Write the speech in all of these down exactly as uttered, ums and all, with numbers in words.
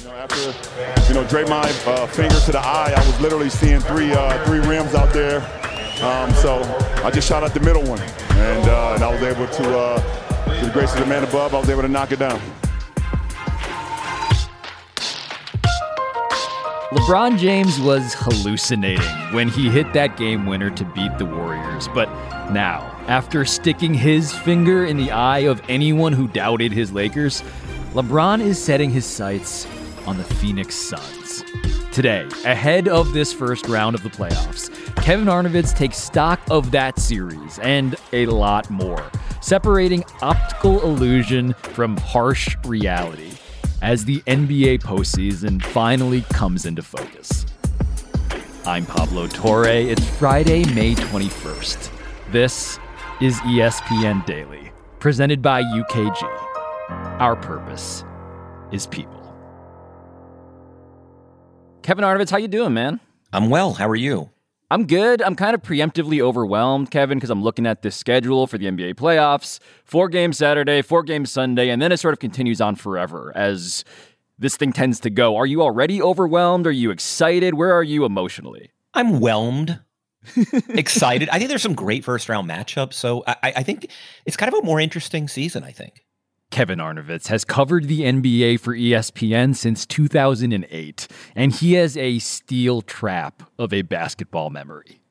You know, after, you know, drape my uh, finger to the eye, I was literally seeing three uh, three rims out there. Um, so I just shot at the middle one, and, uh, and I was able to, uh, to the grace of the man above, I was able to knock it down. LeBron James was hallucinating when he hit that game winner to beat the Warriors. But now, after sticking his finger in the eye of anyone who doubted his Lakers, LeBron is setting his sights on the Phoenix Suns. Today, ahead of this first round of the playoffs, Kevin Arnovitz takes stock of that series and a lot more, separating optical illusion from harsh reality as the N B A postseason finally comes into focus. I'm Pablo Torre. It's Friday, May twenty-first. This is E S P N Daily, presented by U K G. Our purpose is people. Kevin Arnovitz, how you doing, man? I'm well. How are you? I'm good. I'm kind of preemptively overwhelmed, Kevin, because I'm looking at this schedule for the N B A playoffs. Four games Saturday, four games Sunday, and then it sort of continues on forever as this thing tends to go. Are you already overwhelmed? Are you excited? Where are you emotionally? I'm whelmed. Excited. I think there's some great first-round matchups, so I, I think it's kind of a more interesting season, I think. Kevin Arnovitz has covered the N B A for E S P N since two thousand eight, and he has a steel trap of a basketball memory.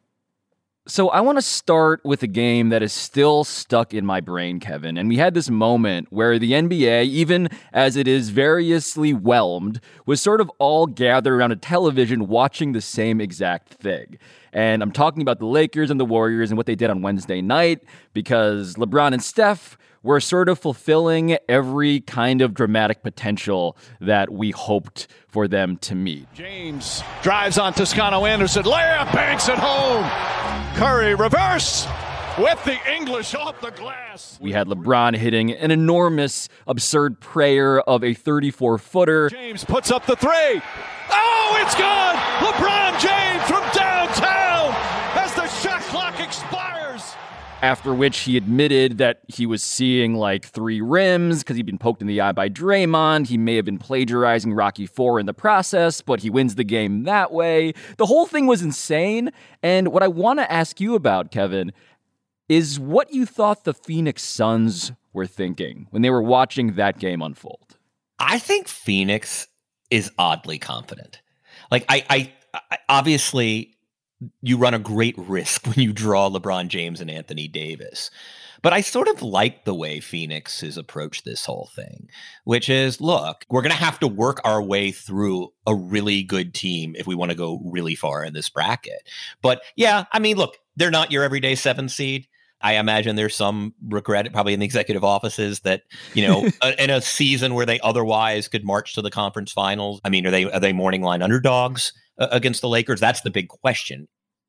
So I want to start with a game that is still stuck in my brain, Kevin, and we had this moment where the N B A, even as it is variously whelmed, was sort of all gathered around a television watching the same exact thing. And I'm talking about the Lakers and the Warriors and what they did on Wednesday night, because LeBron and Steph were sort of fulfilling every kind of dramatic potential that we hoped for them to meet. James drives on Toscano Anderson, layup, banks it home. Curry reverse with the English off the glass. We had LeBron hitting an enormous, absurd prayer of a thirty-four footer. James puts up the three. Oh, it's gone! LeBron James from downtown as the shot clock expires. After which he admitted that he was seeing like three rims because he'd been poked in the eye by Draymond. He may have been plagiarizing Rocky four in the process, but he wins the game that way. The whole thing was insane. And what I want to ask you about, Kevin, is what you thought the Phoenix Suns were thinking when they were watching that game unfold. I think Phoenix is oddly confident. Like, I, I, I obviously... you run a great risk when you draw LeBron James and Anthony Davis. But I sort of like the way Phoenix has approached this whole thing, which is, look, we're going to have to work our way through a really good team if we want to go really far in this bracket. But yeah, I mean, look, they're not your everyday seventh seed. I imagine there's some regret probably in the executive offices that, you know, in a season where they otherwise could march to the conference finals. I mean, are they are they morning line underdogs uh, against the Lakers? That's the big question.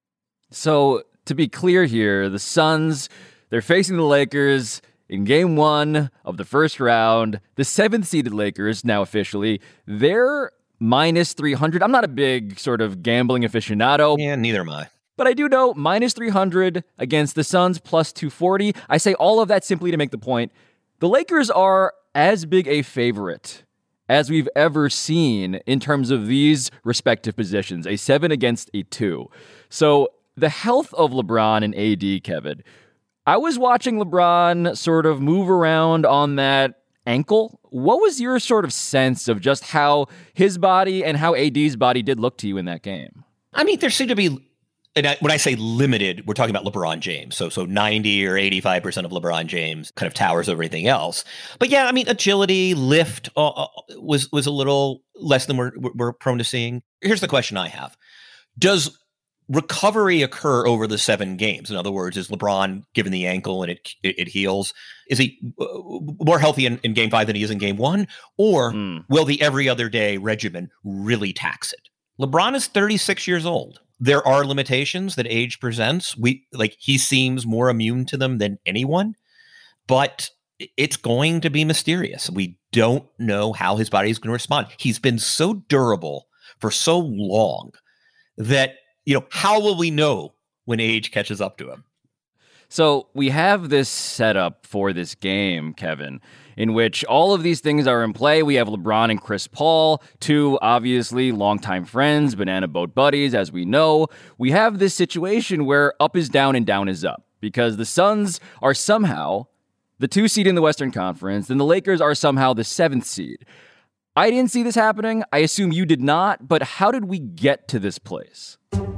So to be clear here, the Suns, they're facing the Lakers in game one of the first round. The seventh seeded Lakers, now officially, they're minus three hundred. I'm not a big sort of gambling aficionado. Yeah, neither am I. But I do know minus three hundred against the Suns, plus two forty. I say all of that simply to make the point. The Lakers are as big a favorite as we've ever seen in terms of these respective positions, a seven against a two. So the health of LeBron and A D, Kevin, I was watching LeBron sort of move around on that ankle. What was your sort of sense of just how his body and how A D's body did look to you in that game? I mean, there seemed to be... And I, when I say limited, we're talking about LeBron James. So so ninety or eighty-five percent of LeBron James kind of towers over everything else. But yeah, I mean, agility, lift uh, was was a little less than we're, we're prone to seeing. Here's the question I have. Does recovery occur over the seven games? In other words, is LeBron, given the ankle and it it, it heals, is he more healthy in, in game five than he is in game one? Or mm. will the every other day regimen really tax it? LeBron is thirty-six years old. There are limitations that age presents. We like he seems more immune to them than anyone, but it's going to be mysterious. We don't know how his body is going to respond. He's been so durable for so long that, you know, how will we know when age catches up to him? So we have this setup for this game, Kevin, in which all of these things are in play. We have LeBron and Chris Paul, two obviously longtime friends, banana boat buddies, as we know. We have this situation where up is down and down is up because the Suns are somehow the two seed in the Western Conference, and the Lakers are somehow the seventh seed. I didn't see this happening. I assume you did not, but how did we get to this place?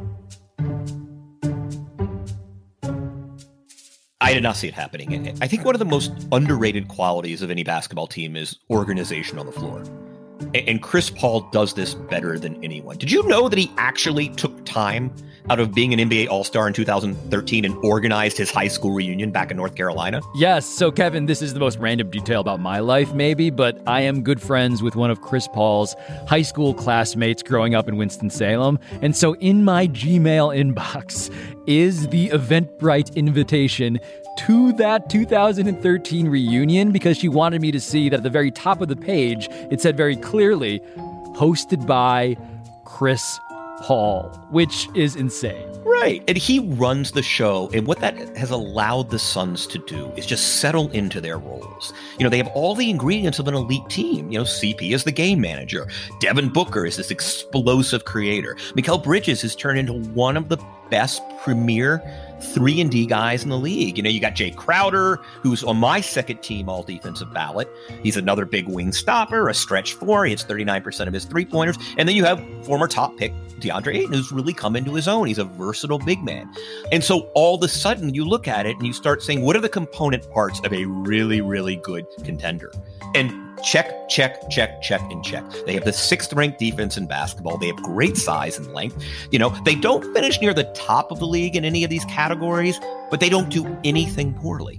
I did not see it happening. I think one of the most underrated qualities of any basketball team is organization on the floor. And Chris Paul does this better than anyone. Did you know that he actually took time out of being an N B A All-Star in two thousand thirteen and organized his high school reunion back in North Carolina? Yes. So, Kevin, this is the most random detail about my life, maybe, but I am good friends with one of Chris Paul's high school classmates growing up in Winston-Salem. And so in my Gmail inbox is the Eventbrite invitation to that two thousand thirteen reunion because she wanted me to see that at the very top of the page, it said very clearly, hosted by Chris Paul, which is insane. Right. And he runs the show. And what that has allowed the Suns to do is just settle into their roles. You know, they have all the ingredients of an elite team. You know, C P is the game manager. Devin Booker is this explosive creator. Mikal Bridges has turned into one of the best premier three and D guys in the league. You know, you got Jay Crowder, who's on my second team all defensive ballot. He's another big wing stopper, a stretch four. He hits thirty-nine percent of his three-pointers. And then you have former top pick DeAndre Ayton, who's really come into his own. He's a versatile big man. And so all of a sudden you look at it and you start saying, what are the component parts of a really, really good contender? And check, check, check, check, and check. They have the sixth ranked defense in basketball. They have great size and length. You know, they don't finish near the top of the league in any of these categories, but they don't do anything poorly.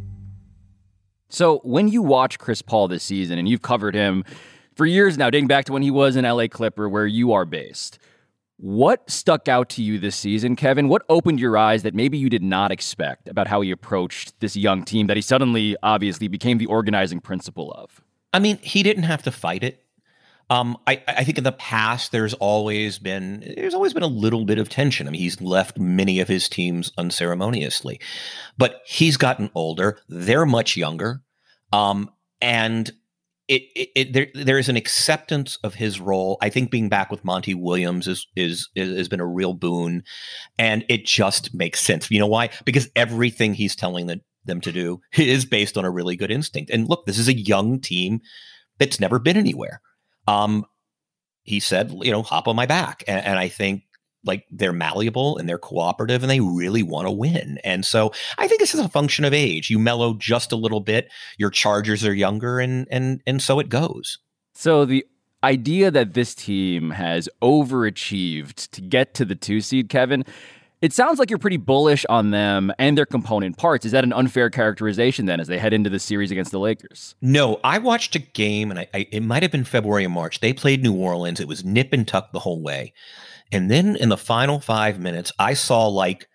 So when you watch Chris Paul this season, and you've covered him for years now, dating back to when he was an L A Clipper where you are based, what stuck out to you this season, Kevin? What opened your eyes that maybe you did not expect about how he approached this young team that he suddenly obviously became the organizing principal of? I mean, he didn't have to fight it. Um, I, I think in the past, there's always been there's always been a little bit of tension. I mean, he's left many of his teams unceremoniously, but he's gotten older. They're much younger, um, and it, it, it there there is an acceptance of his role. I think being back with Monty Williams is, is is has been a real boon, and it just makes sense. You know why? Because everything he's telling the them to do is based on a really good instinct. And look, this is a young team that's never been anywhere. Um, he said, you know, hop on my back. And, and I think like they're malleable and they're cooperative and they really want to win. And so I think this is a function of age. You mellow just a little bit. Your Chargers are younger and, and, and so it goes. So the idea that this team has overachieved to get to the two seed, Kevin, it sounds like you're pretty bullish on them and their component parts. Is that an unfair characterization then as they head into the series against the Lakers? No, I watched a game and I, I it might have been February or March. They played New Orleans. It was nip and tuck the whole way. And then in the final five minutes, I saw like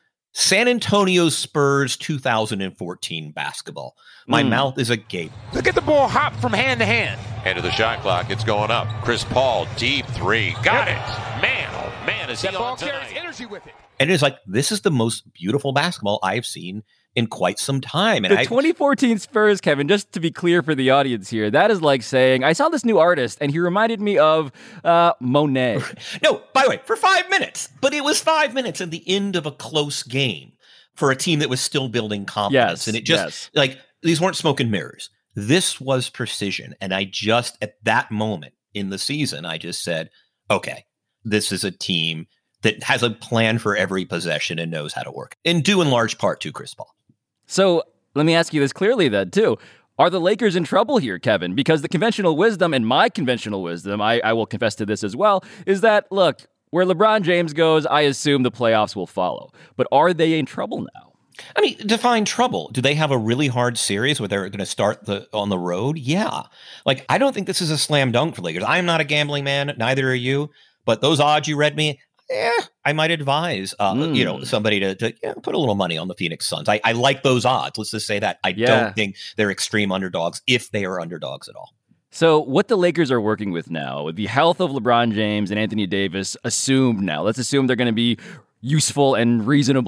San Antonio Spurs two thousand fourteen basketball. My mm. mouth is agape. Look at the ball hop from hand to hand. End of the shot clock. It's going up. Chris Paul, deep three. Got yep. it. Man, oh man, is that he ball on tonight. Carries energy with it. And it's like, this is the most beautiful basketball I've seen in quite some time. And the I, twenty fourteen Spurs, Kevin, just to be clear for the audience here, that is like saying, I saw this new artist and he reminded me of uh, Monet. No, by the way, for five minutes. But it was five minutes at the end of a close game for a team that was still building confidence. Yes, and it just, yes. like, these weren't smoke and mirrors. This was precision. And I just, at that moment in the season, I just said, okay, this is a team that has a plan for every possession and knows how to work. And due in large part to Chris Paul. So let me ask you this clearly then, too. Are the Lakers in trouble here, Kevin? Because the conventional wisdom, and my conventional wisdom, I, I will confess to this as well, is that, look, where LeBron James goes, I assume the playoffs will follow. But are they in trouble now? I mean, define trouble. Do they have a really hard series where they're going to start the on the road? Yeah. Like, I don't think this is a slam dunk for Lakers. I am not a gambling man. Neither are you. But those odds you read me, yeah, I might advise, uh, mm. you know, somebody to, to yeah, put a little money on the Phoenix Suns. I, I like those odds. Let's just say that. I yeah. don't think they're extreme underdogs if they are underdogs at all. So what the Lakers are working with now, with the health of LeBron James and Anthony Davis assumed now, let's assume they're going to be useful and reasonably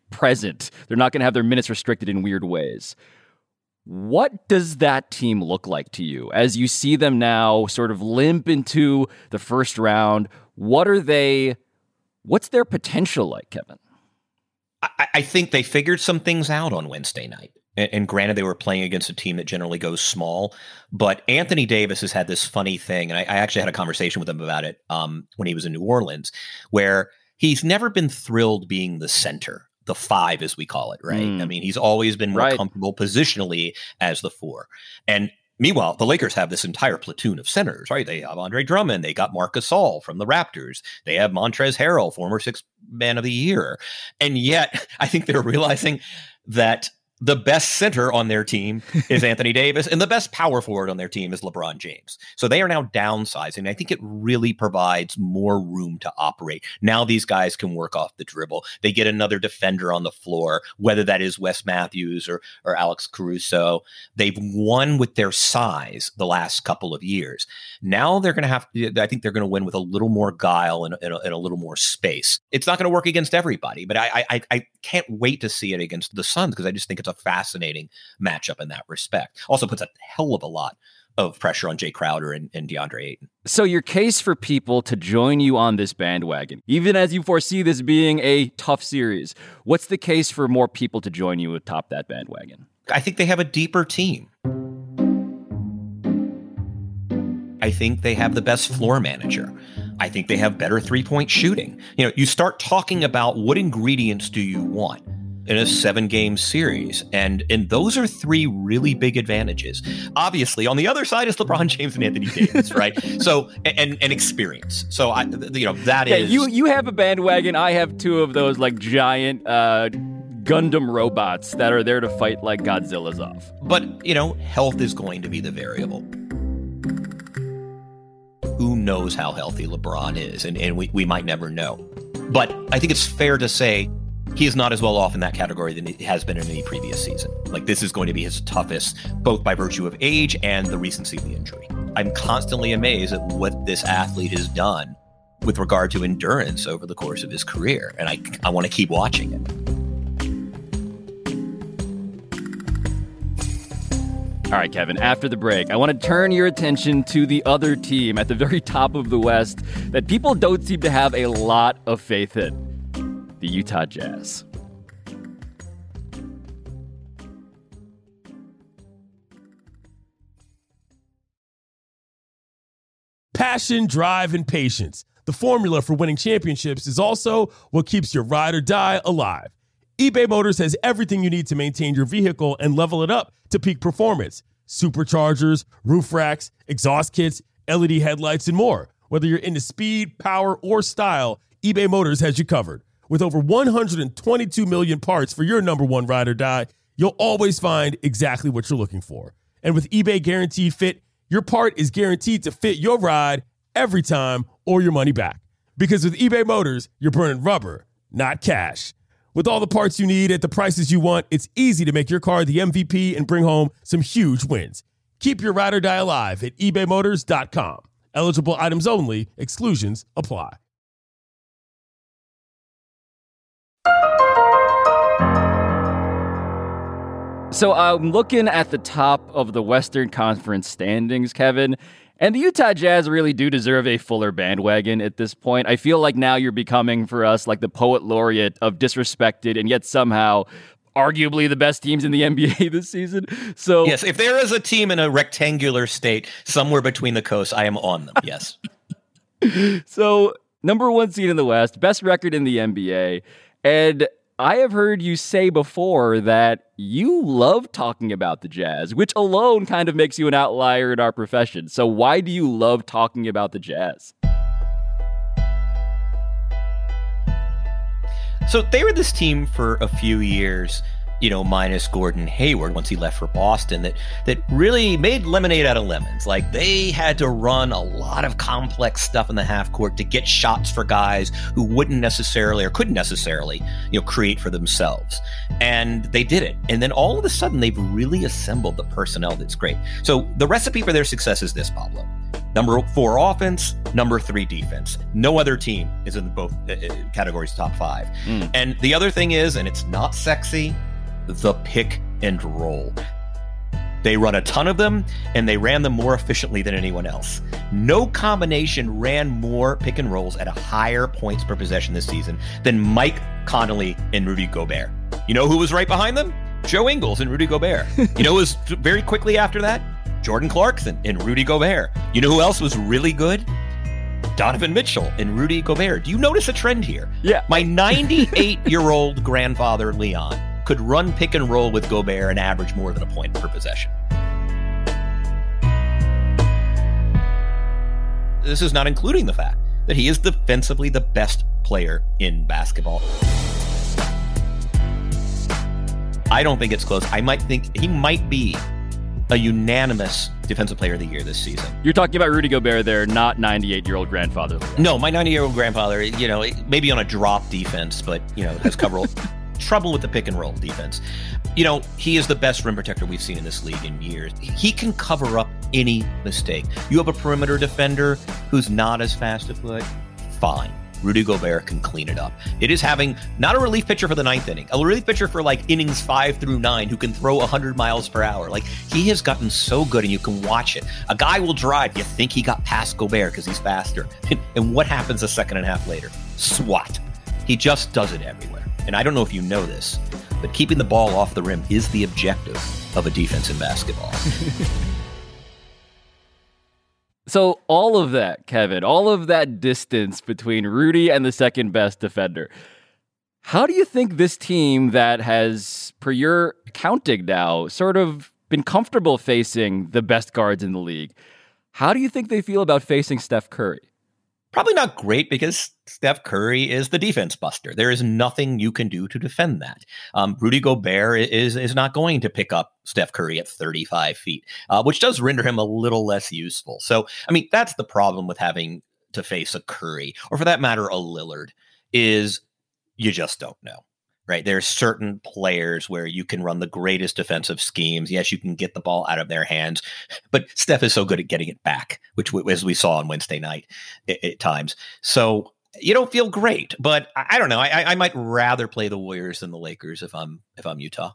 present. They're not going to have their minutes restricted in weird ways. What does that team look like to you as you see them now sort of limp into the first round? What are they, what's their potential like, Kevin? I, I think they figured some things out on Wednesday night. And, and granted, they were playing against a team that generally goes small. But Anthony Davis has had this funny thing, and I, I actually had a conversation with him about it um, when he was in New Orleans, where he's never been thrilled being the center, the five, as we call it, right? Mm. I mean, he's always been more right. comfortable positionally as the four. And meanwhile, the Lakers have this entire platoon of centers, right? They have Andre Drummond. They got Marc Gasol from the Raptors. They have Montrezl Harrell, former sixth man of the year. And yet, I think they're realizing that the best center on their team is Anthony Davis, and the best power forward on their team is LeBron James. So they are now downsizing. I think it really provides more room to operate. Now these guys can work off the dribble. They get another defender on the floor, whether that is Wes Matthews or, or Alex Caruso. They've won with their size the last couple of years. Now they're going to have, I think they're going to win with a little more guile and, and, a, and a little more space. It's not going to work against everybody, but I, I, I can't wait to see it against the Suns because I just think it's a fascinating matchup in that respect. Also puts a hell of a lot of pressure on Jay Crowder and, and DeAndre Ayton. So your case for people to join you on this bandwagon, even as you foresee this being a tough series, what's the case for more people to join you atop that bandwagon? I think they have a deeper team. I think they have the best floor manager. I think they have better three-point shooting. You know, you start talking about what ingredients do you want in a seven-game series, and and those are three really big advantages. Obviously, on the other side is LeBron James and Anthony Davis, right? So and and experience. So I, you know, that yeah, is you you have a bandwagon. I have two of those like giant uh, Gundam robots that are there to fight like Godzilla's off. But you know, health is going to be the variable. Who knows how healthy LeBron is, and and we we might never know. But I think it's fair to say he is not as well off in that category than he has been in any previous season. Like, this is going to be his toughest, both by virtue of age and the recency of the injury. I'm constantly amazed at what this athlete has done with regard to endurance over the course of his career. And I, I want to keep watching it. All right, Kevin, after the break, I want to turn your attention to the other team at the very top of the West that people don't seem to have a lot of faith in. The Utah Jazz. Passion, drive, and patience. The formula for winning championships is also what keeps your ride or die alive. eBay Motors has everything you need to maintain your vehicle and level it up to peak performance. Superchargers, roof racks, exhaust kits, L E D headlights, and more. Whether you're into speed, power, or style, eBay Motors has you covered. With over one hundred twenty-two million parts for your number one ride or die, you'll always find exactly what you're looking for. And with eBay Guaranteed Fit, your part is guaranteed to fit your ride every time or your money back. Because with eBay Motors, you're burning rubber, not cash. With all the parts you need at the prices you want, it's easy to make your car the M V P and bring home some huge wins. Keep your ride or die alive at ebay motors dot com. Eligible items only. Exclusions apply. So I'm looking at the top of the Western Conference standings, Kevin, and the Utah Jazz really do deserve a fuller bandwagon at this point. I feel like now you're becoming for us like the poet laureate of disrespected and yet somehow arguably the best teams in the N B A this season. So yes, if there is a team in a rectangular state somewhere between the coasts, I am on them. Yes. So number one seed in the West, best record in the N B A, and I have heard you say before that you love talking about the Jazz, which alone kind of makes you an outlier in our profession. So why do you love talking about the Jazz? So they were this team for a few years, you know, minus Gordon Hayward once he left for Boston, that that really made lemonade out of lemons. Like, they had to run a lot of complex stuff in the half court to get shots for guys who wouldn't necessarily or couldn't necessarily, you know, create for themselves. And they did it. And then all of a sudden, they've really assembled the personnel that's great. So the recipe for their success is this, Pablo. Number four offense, number three defense. No other team is in both categories top five. Mm. And the other thing is, and it's not sexy, the pick and roll. They run a ton of them, and they ran them more efficiently than anyone else. No combination ran more pick and rolls at a higher points per possession this season than Mike Conley and Rudy Gobert. You know who was right behind them? Joe Ingles and Rudy Gobert. You know who was very quickly after that? Jordan Clarkson and Rudy Gobert. You know who else was really good? Donovan Mitchell and Rudy Gobert. Do you notice a trend here? Yeah. My ninety-eight-year-old grandfather, Leon, could run pick and roll with Gobert and average more than a point per possession. This is not including the fact that he is defensively the best player in basketball. I don't think it's close. I might think he might be a unanimous defensive player of the year this season. You're talking about Rudy Gobert there, not ninety-eight-year-old grandfather. No, my ninety-year-old grandfather, you know, maybe on a drop defense, but, you know, has cover trouble with the pick and roll defense. You know, he is the best rim protector we've seen in this league in years. He can cover up any mistake. You have a perimeter defender who's not as fast a foot, fine. Rudy Gobert can clean it up. It is having not a relief pitcher for the ninth inning, a relief pitcher for like innings five through nine who can throw one hundred miles per hour. Like, he has gotten so good, and you can watch it. A guy will drive. You think he got past Gobert because he's faster. And what happens a second and a half later? Swat. He just does it everywhere. And I don't know if you know this, but keeping the ball off the rim is the objective of a defense in basketball. So all of that, Kevin, all of that distance between Rudy and the second best defender, how do you think this team that has, per your counting now, sort of been comfortable facing the best guards in the league, how do you think they feel about facing Steph Curry? Probably not great, because Steph Curry is the defense buster. There is nothing you can do to defend that. Um, Rudy Gobert is is not going to pick up Steph Curry at thirty-five feet, uh, which does render him a little less useful. So, I mean, that's the problem with having to face a Curry, or for that matter, a Lillard, is you just don't know. Right. There are certain players where you can run the greatest defensive schemes. Yes, you can get the ball out of their hands, but Steph is so good at getting it back, which, as we saw on Wednesday night at, at times. So you don't feel great, but I, I don't know. I, I might rather play the Warriors than the Lakers if I'm if I'm Utah.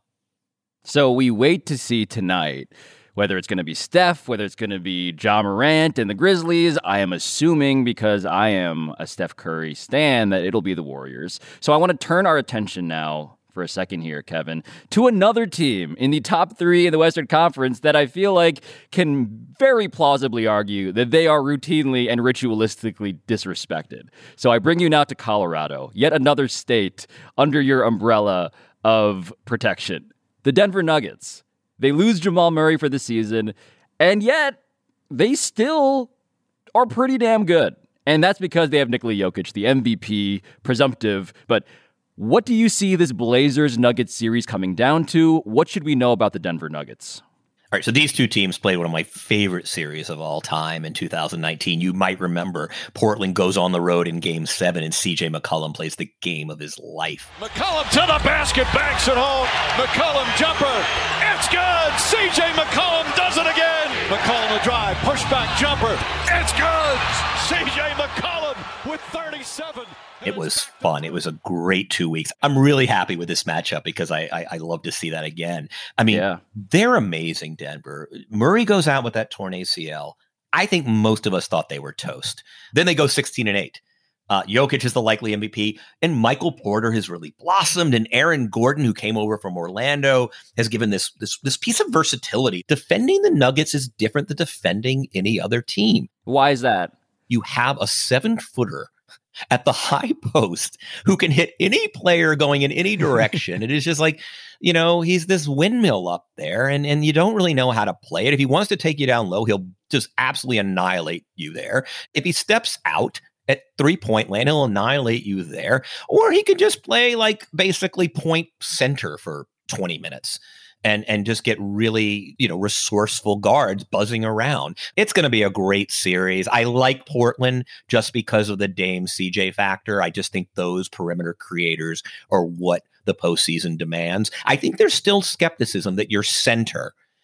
So we wait to see tonight whether it's going to be Steph, whether it's going to be Ja Morant and the Grizzlies. I am assuming, because I am a Steph Curry stan, that it'll be the Warriors. So I want to turn our attention now, for a second here, Kevin, to another team in the top three in the Western Conference that I feel like can very plausibly argue that they are routinely and ritualistically disrespected. So I bring you now to Colorado, yet another state under your umbrella of protection. The Denver Nuggets. They lose Jamal Murray for the season, and yet they still are pretty damn good. And that's because they have Nikola Jokic, the M V P, presumptive. But what do you see this Blazers-Nuggets series coming down to? What should we know about the Denver Nuggets? All right, so these two teams played one of my favorite series of all time in two thousand nineteen. You might remember Portland goes on the road in Game seven, and C J McCollum plays the game of his life. McCollum to the basket, banks it home. McCollum jumper. It's good. C J McCollum does it again. McCollum the drive, pushback jumper. It's good. C J McCollum with thirty-seven. It was fun. It was a great two weeks. I'm really happy with this matchup because I I, I love to see that again. I mean, yeah. They're amazing, Denver. Murray goes out with that torn A C L. I think most of us thought they were toast. Then they go sixteen and eight. Uh, Jokic is the likely M V P, and Michael Porter has really blossomed, and Aaron Gordon, who came over from Orlando, has given this, this, this piece of versatility. Defending the Nuggets is different than defending any other team. Why is that? You have a seven-footer at the high post who can hit any player going in any direction. It is just like, you know, he's this windmill up there, and, and you don't really know how to play it. If he wants to take you down low, he'll just absolutely annihilate you there. If he steps out at three-point land, he'll annihilate you there. Or he could just play like basically point center for twenty minutes. And and just get really, you know, resourceful guards buzzing around. It's going to be a great series. I like Portland just because of the Dame C J factor. I just think those perimeter creators are what the postseason demands. I think there's still skepticism that your center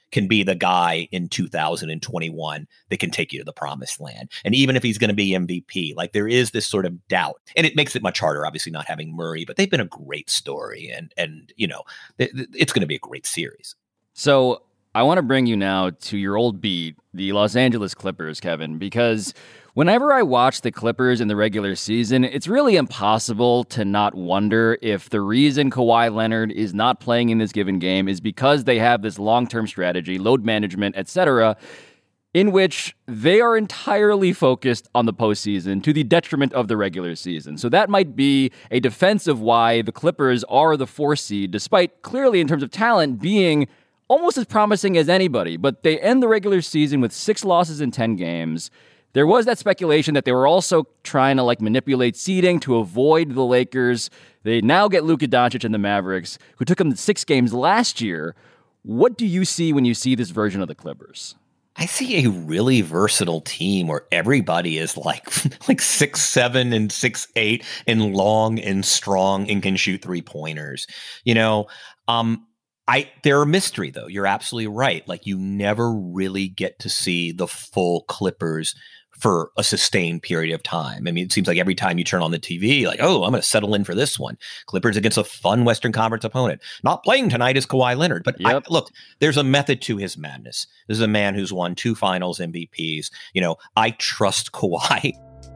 can be the guy in two thousand twenty-one that can take you to the promised land. And even if he's going to be M V P, like there is this sort of doubt, and it makes it much harder, obviously not having Murray, but they've been a great story, and, and you know, it, it's going to be a great series. So I want to bring you now to your old beat, the Los Angeles Clippers, Kevin, because whenever I watch the Clippers in the regular season, it's really impossible to not wonder if the reason Kawhi Leonard is not playing in this given game is because they have this long-term strategy, load management, et cetera, in which they are entirely focused on the postseason to the detriment of the regular season. So that might be a defense of why the Clippers are the four seed, despite clearly in terms of talent being almost as promising as anybody. But they end the regular season with six losses in ten games. There was that speculation that they were also trying to like manipulate seeding to avoid the Lakers. They now get Luka Doncic and the Mavericks, who took them to six games last year. What do you see when you see this version of the Clippers? I see a really versatile team where everybody is like like six seven and six eight and long and strong and can shoot three pointers. You know, um, I they're a mystery though. You're absolutely right. Like you never really get to see the full Clippers for a sustained period of time. I mean, it seems like every time you turn on the T V, like, oh, I'm going to settle in for this one. Clippers against a fun Western Conference opponent. Not playing tonight is Kawhi Leonard. But yep. I, look, there's a method to his madness. This is a man who's won two finals M V Ps. You know, I trust Kawhi.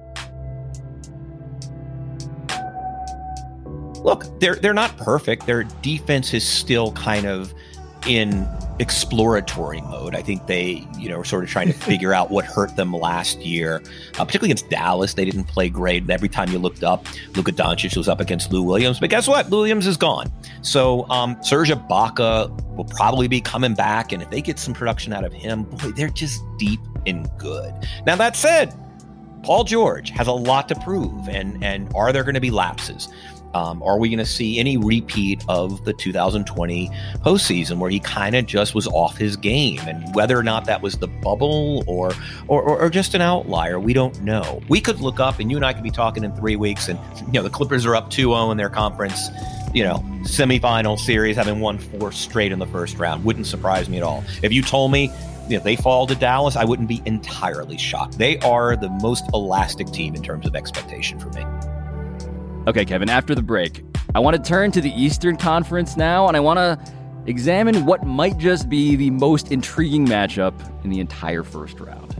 Look, they're they're not perfect. Their defense is still kind of in exploratory mode. I think they, you know, are sort of trying to figure out what hurt them last year, uh, particularly against Dallas. They didn't play great. Every time you looked up, Luka Doncic was up against Lou Williams. But guess what? Lou Williams is gone. So um, Serge Ibaka will probably be coming back. And if they get some production out of him, boy, they're just deep and good. Now, that said, Paul George has a lot to prove. And, and are there going to be lapses? Um, are we going to see any repeat of the two thousand twenty postseason where he kind of just was off his game? And whether or not that was the bubble or, or or just an outlier, we don't know. We could look up, and you and I could be talking in three weeks, and you know the Clippers are up two oh in their conference, you know, semifinal series, having won four straight in the first round. Wouldn't surprise me at all. If you told me, you know, they fall to Dallas, I wouldn't be entirely shocked. They are the most elastic team in terms of expectation for me. Okay, Kevin, after the break, I want to turn to the Eastern Conference now, and I want to examine what might just be the most intriguing matchup in the entire first round.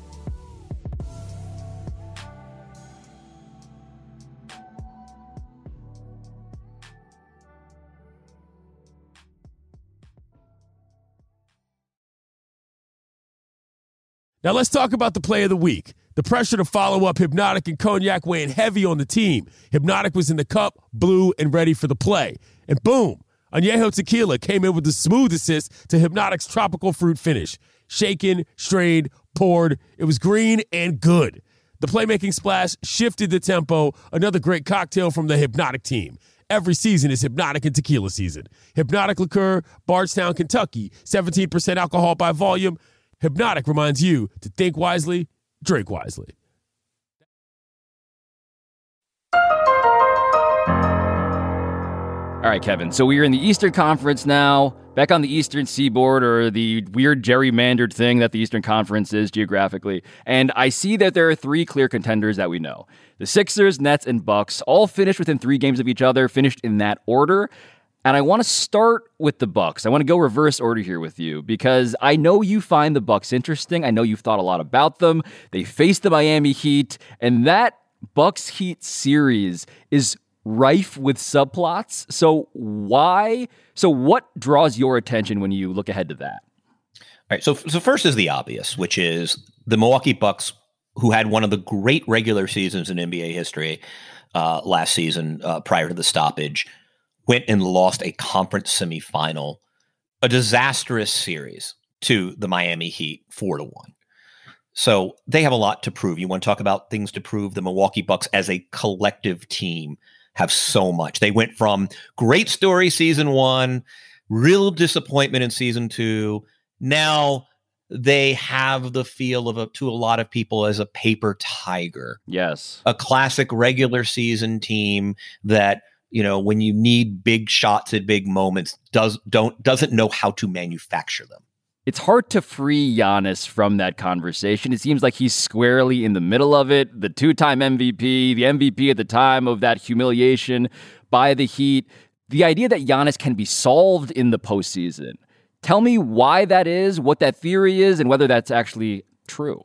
Now let's talk about the play of the week. The pressure to follow up Hypnotic and Cognac weighing heavy on the team. Hypnotic was in the cup, blue, and ready for the play. And boom, Añejo Tequila came in with the smooth assist to Hypnotic's tropical fruit finish. Shaken, strained, poured. It was green and good. The playmaking splash shifted the tempo. Another great cocktail from the Hypnotic team. Every season is Hypnotic and Tequila season. Hypnotic Liqueur, Bardstown, Kentucky. seventeen percent alcohol by volume. Hypnotic reminds you to think wisely, drink wisely. All right, Kevin. So we are in the Eastern Conference now, back on the Eastern Seaboard, or the weird gerrymandered thing that the Eastern Conference is geographically. And I see that there are three clear contenders that we know. The Sixers, Nets, and Bucks all finished within three games of each other, finished in that order. And I want to start with the Bucks. I want to go reverse order here with you because I know you find the Bucks interesting. I know you've thought a lot about them. They faced the Miami Heat, and that Bucks Heat series is rife with subplots. So why? So what draws your attention when you look ahead to that? All right. So, so first is the obvious, which is the Milwaukee Bucks, who had one of the great regular seasons in N B A history uh, last season uh, prior to the stoppage, went and lost a conference semifinal, a disastrous series to the Miami Heat, four to one. So they have a lot to prove. You want to talk about things to prove? The Milwaukee Bucks as a collective team have so much. They went from great story season one, real disappointment in season two. Now they have the feel of a, to a lot of people as a paper tiger. Yes. A classic regular season team that, you know, when you need big shots at big moments, does don't doesn't know how to manufacture them. it's hard to free Giannis from that conversation. It seems like he's squarely in the middle of it. The two-time M V P, the M V P at the time of that humiliation by the Heat. The idea that Giannis can be solved in the postseason. Tell me why that is, what that theory is, and whether that's actually true.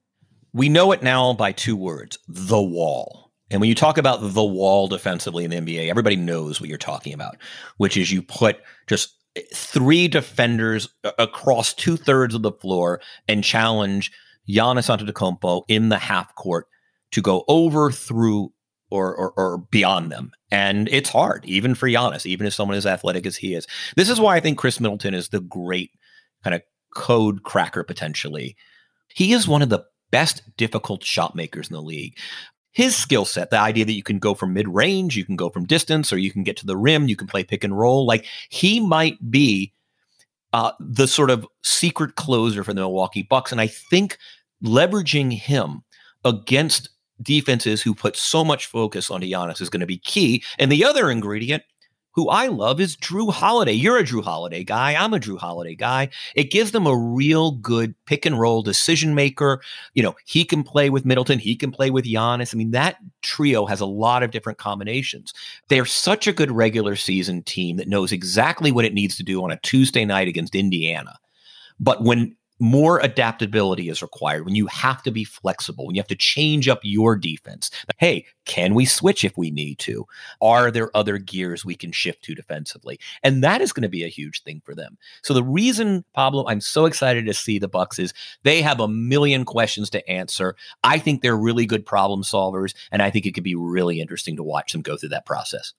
We know it now by two words, the wall. And when you talk about the wall defensively in the N B A, everybody knows what you're talking about, which is you put just three defenders across two-thirds of the floor and challenge Giannis Antetokounmpo in the half court to go over, through, or, or or beyond them. And it's hard, even for Giannis, even as someone as athletic as he is. This is why I think Chris Middleton is the great kind of code cracker, potentially. He is one of the best difficult shot makers in the league. His skill set, the idea that you can go from mid-range, you can go from distance, or you can get to the rim, you can play pick and roll. Like, he might be uh, the sort of secret closer for the Milwaukee Bucks. And I think leveraging him against defenses who put so much focus on Giannis is going to be key. And the other ingredient, who I love, is Drew Holiday. You're a Drew Holiday guy. I'm a Drew Holiday guy. It gives them a real good pick and roll decision maker. You know, he can play with Middleton. He can play with Giannis. I mean, that trio has a lot of different combinations. They're such a good regular season team that knows exactly what it needs to do on a Tuesday night against Indiana. But when more adaptability is required, when you have to be flexible, when you have to change up your defense. Hey, can we switch if we need to? Are there other gears we can shift to defensively? And that is going to be a huge thing for them. So the reason, Pablo, I'm so excited to see the Bucks is they have a million questions to answer. I think they're really good problem solvers, and I think it could be really interesting to watch them go through that process.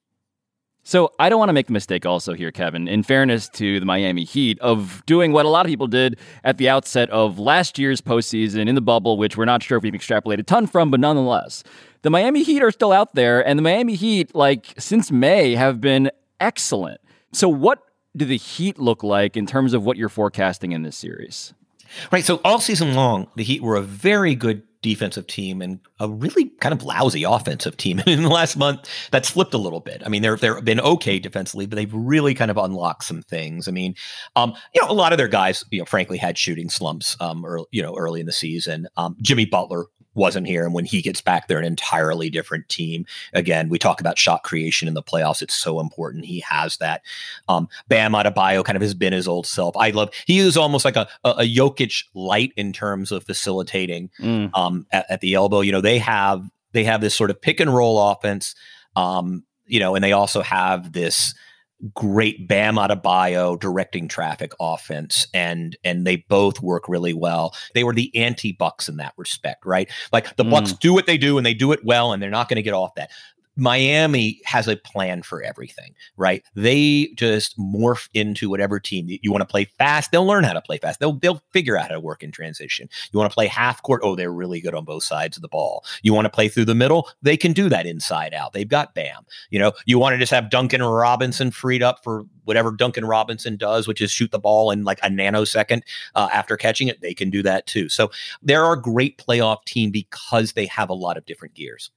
So I don't want to make the mistake also here, Kevin, in fairness to the Miami Heat, of doing what a lot of people did at the outset of last year's postseason in the bubble, which we're not sure if we've extrapolated a ton from, but nonetheless, the Miami Heat are still out there, and the Miami Heat, like, since May, have been excellent. So what do the Heat look like in terms of what you're forecasting in this series? Right, so all season long, the Heat were a very good defensive team and a really kind of lousy offensive team. In the last month, that's flipped a little bit. I mean, they're they've been okay defensively, but they've really kind of unlocked some things. I mean, um, you know, a lot of their guys, you know, frankly, had shooting slumps, um, early, you know, early in the season. Um, Jimmy Butler wasn't here, and when he gets back, they're an entirely different team. Again, we talk about shot creation in the playoffs; it's so important. He has that. Um, Bam Adebayo kind of has been his old self. I love. He is almost like a a, a Jokic light in terms of facilitating. Mm. Um, at, at the elbow, you know, they have they have this sort of pick and roll offense. Um, you know, and they also have this great Bam Adebayo directing traffic offense, and and they both work really well. They were the anti-Bucks in that respect, right? Like the mm. Bucks do what they do, and they do it well, and they're not going to get off that. Miami has a plan for everything, right? They just morph into whatever team. You want to play fast, they'll learn how to play fast. They'll they'll figure out how to work in transition. You want to play half court, oh, they're really good on both sides of the ball. You want to play through the middle, they can do that inside out. They've got Bam. You know, you want to just have Duncan Robinson freed up for whatever Duncan Robinson does, which is shoot the ball in like a nanosecond uh, after catching it. They can do that too. So they're a great playoff team because they have a lot of different gears.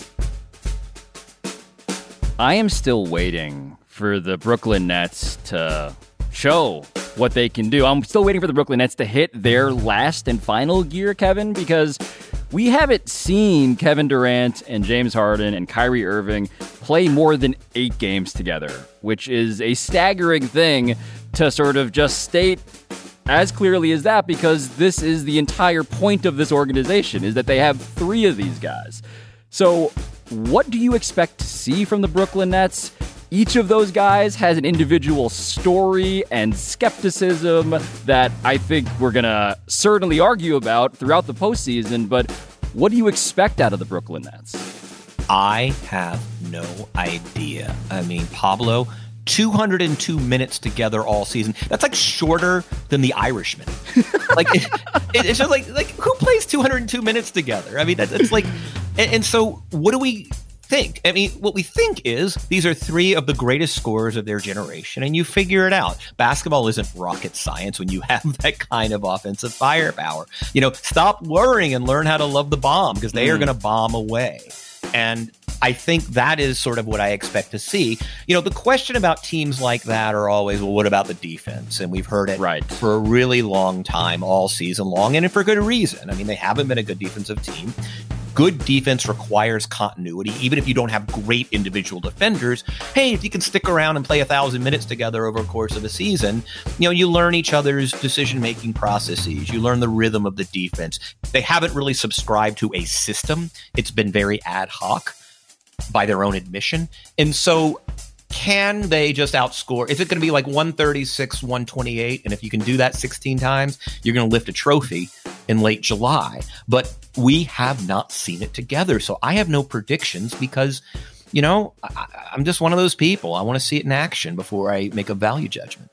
I am still waiting for the Brooklyn Nets to show what they can do. I'm still waiting for the Brooklyn Nets to hit their last and final gear, Kevin, because we haven't seen Kevin Durant and James Harden and Kyrie Irving play more than eight games together, which is a staggering thing to sort of just state as clearly as that, because this is the entire point of this organization, is that they have three of these guys. So what do you expect to see from the Brooklyn Nets? Each of those guys has an individual story and skepticism that I think we're going to certainly argue about throughout the postseason, but what do you expect out of the Brooklyn Nets? I have no idea. I mean, Pablo, two hundred two minutes together all season. That's like shorter than The Irishman. Like it, it, it's just like like who plays two hundred two minutes together? I mean, that's it's like, and, and so what do we think? I mean, what we think is these are three of the greatest scorers of their generation, and you figure it out. Basketball isn't rocket science when you have that kind of offensive firepower. You know, stop worrying and learn how to love the bomb, because they mm. are going to bomb away. And I think that is sort of what I expect to see. You know, the question about teams like that are always, well, what about the defense? And we've heard it right. for a really long time, all season long, and for good reason. I mean, they haven't been a good defensive team. Good defense requires continuity, even if you don't have great individual defenders. Hey, if you can stick around and play a thousand minutes together over the course of a season, you know, you learn each other's decision-making processes. You learn the rhythm of the defense. They haven't really subscribed to a system. It's been very ad hoc by their own admission. And so can they just outscore? Is it going to be like one thirty-six, one twenty-eight? And if you can do that sixteen times, you're going to lift a trophy in late July. But we have not seen it together. So I have no predictions because, you know, I, I'm just one of those people. I want to see it in action before I make a value judgment.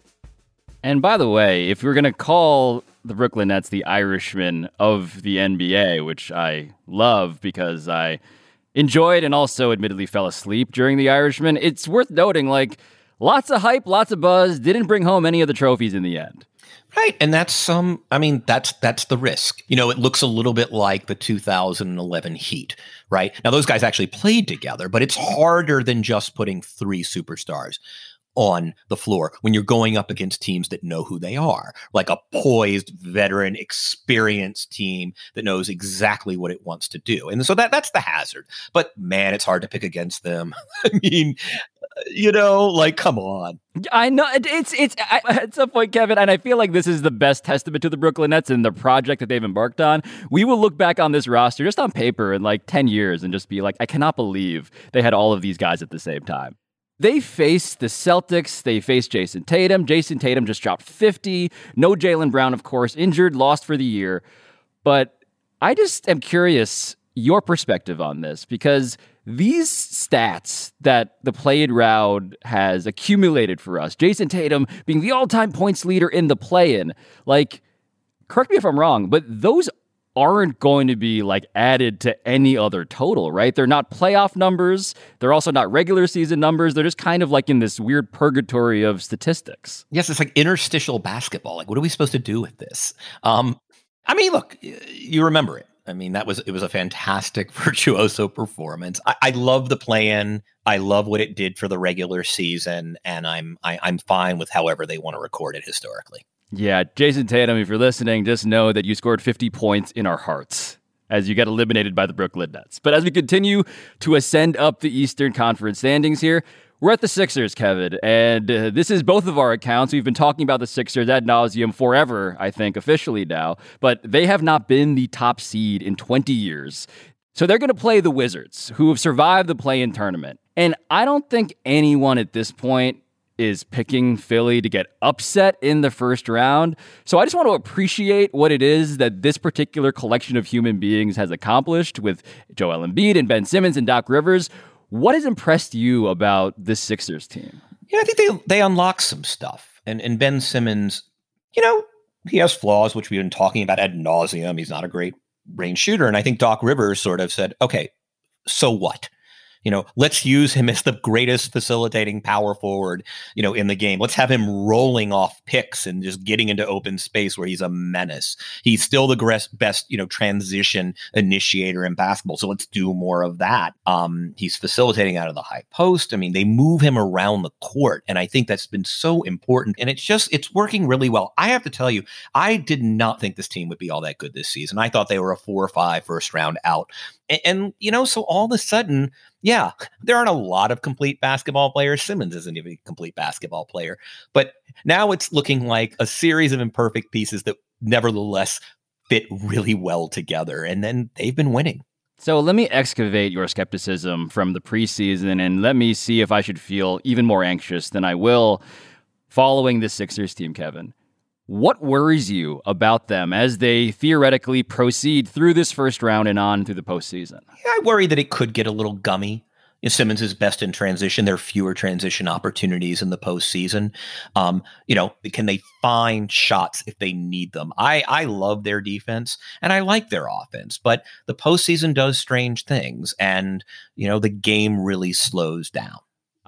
And by the way, if we're going to call the Brooklyn Nets the Irishmen of the N B A, which I love because I enjoyed and also admittedly fell asleep during the Irishman, it's worth noting, like, lots of hype, lots of buzz, didn't bring home any of the trophies in the end. Right. And that's some, um, I mean, that's that's the risk. You know, it looks a little bit like the two thousand eleven Heat, right? Now, those guys actually played together, but it's harder than just putting three superstars on the floor when you're going up against teams that know who they are, like a poised, veteran, experienced team that knows exactly what it wants to do. And so that that's the hazard. But man, it's hard to pick against them. I mean, you know, like, come on. I know it's it's I, at some point, Kevin, and I feel like this is the best testament to the Brooklyn Nets and the project that they've embarked on. We will look back on this roster just on paper in like ten years and just be like, I cannot believe they had all of these guys at the same time. They faced the Celtics. They faced Jason Tatum. Jason Tatum just dropped fifty. No Jaylen Brown, of course, injured, lost for the year. But I just am curious your perspective on this, because these stats that the play-in round has accumulated for us, Jason Tatum being the all-time points leader in the play-in, like, correct me if I'm wrong, but those aren't going to be like added to any other total, right? They're not playoff numbers. They're also not regular season numbers. They're just kind of like in this weird purgatory of statistics. Yes, it's like interstitial basketball. Like, what are we supposed to do with this? Um, I mean, look, you remember it. I mean, that was it was a fantastic virtuoso performance. I, I love the play-in. I love what it did for the regular season, and I'm I, I'm fine with however they want to record it historically. Yeah, Jason Tatum, if you're listening, just know that you scored fifty points in our hearts as you get eliminated by the Brooklyn Nets. But as we continue to ascend up the Eastern Conference standings here, we're at the Sixers, Kevin, and uh, this is both of our accounts. We've been talking about the Sixers ad nauseum forever, I think, officially now, but they have not been the top seed in twenty years. So they're going to play the Wizards, who have survived the play-in tournament. And I don't think anyone at this point is picking Philly to get upset in the first round. So I just want to appreciate what it is that this particular collection of human beings has accomplished with Joel Embiid and Ben Simmons and Doc Rivers. What has impressed you about this Sixers team? Yeah, I think they they unlock some stuff. And and Ben Simmons, you know, he has flaws, which we've been talking about ad nauseum. He's not a great range shooter. And I think Doc Rivers sort of said, okay, so what? You know, let's use him as the greatest facilitating power forward, you know, in the game. Let's have him rolling off picks and just getting into open space where he's a menace. He's still the best, you know, transition initiator in basketball. So let's do more of that. Um, he's facilitating out of the high post. I mean, they move him around the court. And I think that's been so important. And it's just, it's working really well. I have to tell you, I did not think this team would be all that good this season. I thought they were a four or five first round out. And, and you know, so all of a sudden, yeah, there aren't a lot of complete basketball players. Simmons isn't even a complete basketball player. But now it's looking like a series of imperfect pieces that nevertheless fit really well together. And then they've been winning. So let me excavate your skepticism from the preseason and let me see if I should feel even more anxious than I will following the Sixers team, Kevin. What worries you about them as they theoretically proceed through this first round and on through the postseason? Yeah, I worry that it could get a little gummy. You know, Simmons is best in transition. There are fewer transition opportunities in the postseason. Um, you know, can they find shots if they need them? I, I love their defense and I like their offense, but the postseason does strange things and, you know, the game really slows down.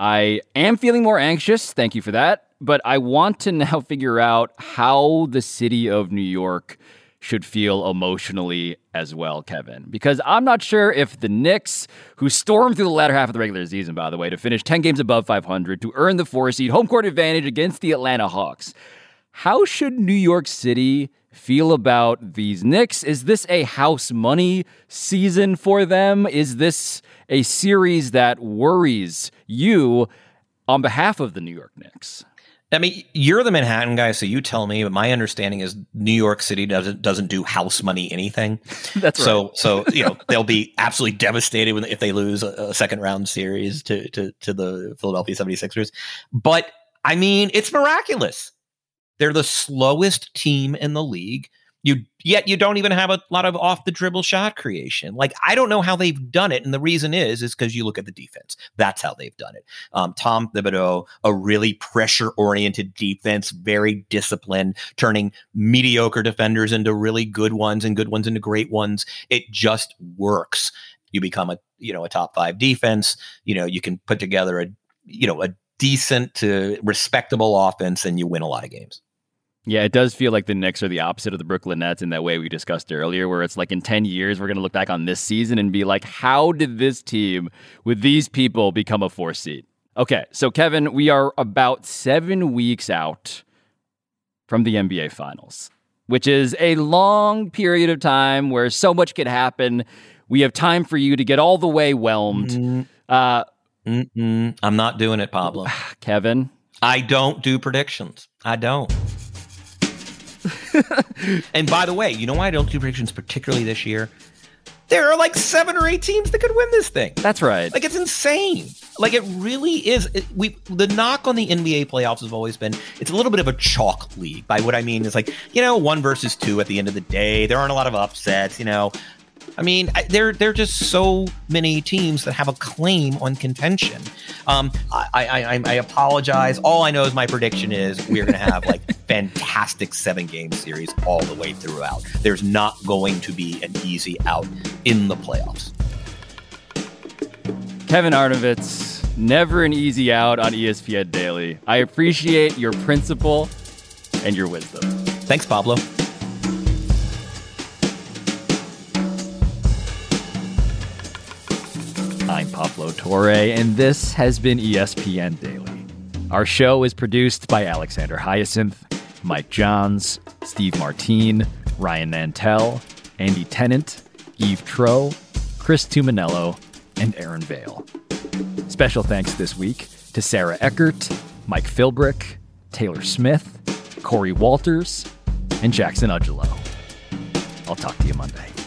I am feeling more anxious. Thank you for that. But I want to now figure out how the city of New York should feel emotionally as well, Kevin. Because I'm not sure if the Knicks, who stormed through the latter half of the regular season, by the way, to finish ten games above five hundred, to earn the four seed home court advantage against the Atlanta Hawks, how should New York City feel about these Knicks? Is this a house money season for them? Is this a series that worries you on behalf of the New York Knicks? I mean, you're the Manhattan guy, so you tell me, but my understanding is New York City doesn't doesn't do house money anything. That's so, right. So, you know, they'll be absolutely devastated when, if they lose a, a second round series to, to, to the Philadelphia seventy-sixers. But, I mean, it's miraculous. They're the slowest team in the league. You yet you don't even have a lot of off the dribble shot creation. Like, I don't know how they've done it, and the reason is is because you look at the defense. That's how they've done it. Um, Tom Thibodeau, a really pressure oriented defense, very disciplined, turning mediocre defenders into really good ones and good ones into great ones. It just works. You become a you know a top five defense. You know you can put together a you know a decent to respectable offense, and you win a lot of games. Yeah, it does feel like the Knicks are the opposite of the Brooklyn Nets in that way we discussed earlier, where it's like in ten years, we're going to look back on this season and be like, how did this team with these people become a four seed? Okay, so Kevin, we are about seven weeks out from the N B A Finals, which is a long period of time where so much could happen. We have time for you to get all the way whelmed. Mm-hmm. Uh, Mm-mm. I'm not doing it, Pablo. Kevin? I don't do predictions. I don't. And by the way, you know why I don't do predictions, particularly this year? There are like seven or eight teams that could win this thing. That's right. Like, it's insane. Like, it really is. It, we the knock on the N B A playoffs has always been it's a little bit of a chalk league. By what I mean is, like, you know, one versus two at the end of the day. There aren't a lot of upsets, you know. I mean, I, there there are just so many teams that have a claim on contention. Um, I, I, I apologize. All I know is my prediction is we're going to have like fantastic seven game series all the way throughout. There's not going to be an easy out in the playoffs. Kevin Arnovitz, never an easy out on E S P N Daily. I appreciate your principle and your wisdom. Thanks, Pablo. I'm Pablo Torre, and this has been E S P N Daily. Our show is produced by Alexander Hyacinth, Mike Johns, Steve Martine, Ryan Nantel, Andy Tennant, Eve Troe, Chris Tuminello, and Aaron Vale. Special thanks this week to Sarah Eckert, Mike Philbrick, Taylor Smith, Corey Walters, and Jackson Ugelo. I'll talk to you Monday.